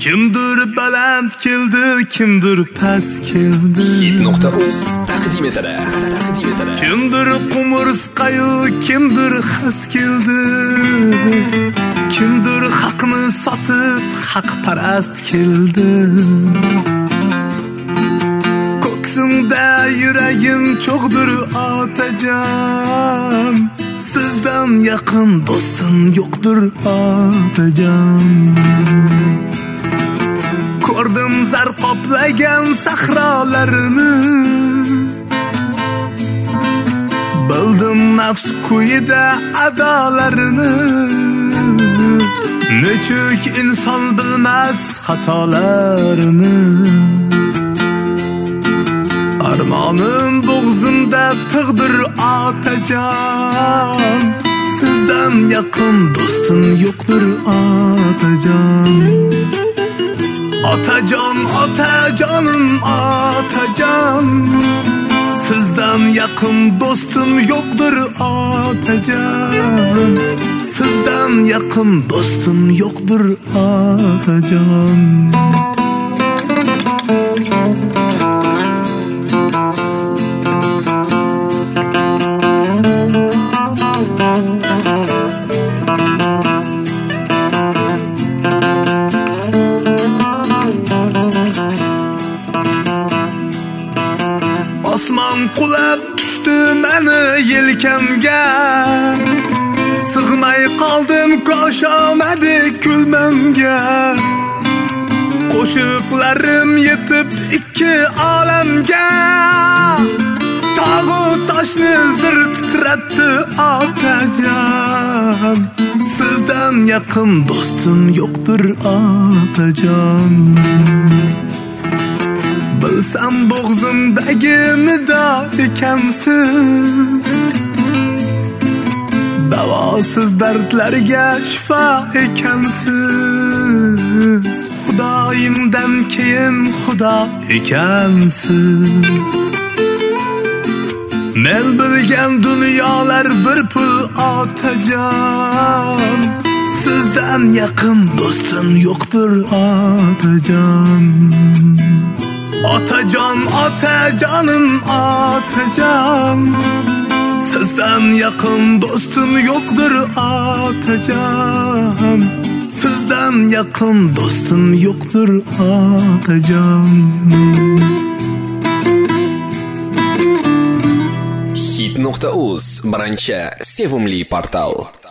Kimdir baland keldi, kimdir past keldi. Hit.uz taqdim etadi. Kimdir qumursqayu, kimdir xas keldi. Kimdir haqni sotib, haqparast keldi. Ko'ksimda yuragim cho'g'dir otajon. Sizdan yaqin do'stim yo'qdir otajon. Ko'rdim zar qoplagan sahrolarini, bildim nafs kuyida adolarini. Nechuk inson bilmas xatolarini. Armonim bo'g'zimda tig'dir otajon. Sizdan yaqin do'stim yo'qdir otajon. Otajon, otajonim, otajon. Sizdan yaqin do'stim yo'qdir otajon. Sizdan yaqin do'stim yo'qdir otajon. Osmon qulab tushdi meni yelkamga. Sig'may qoldim ko'shamadi kulmamga. Qo'shiqlarim yetib ikki olamga. Tog'u toshni zir titratdi otajon. Sizdan yaqin do'stim yo'qdir otajon. Bilsam bo'g'zimdagi nido ekansiz. Davosiz dardlarga shifo ekansiz. Xudoyimdan keyin xudo ekansiz. Men bilgan dunyolar bir pul otajon. Sizdan yaqin do'stim yo'qdir otajon. Otajon, otajonim, otajon. Sizdan yaqin do'stim yo'qdir otajon. Sizdan yaqin do'stim yo'qdir otajon. Hit.uz birinchi sevimli portal.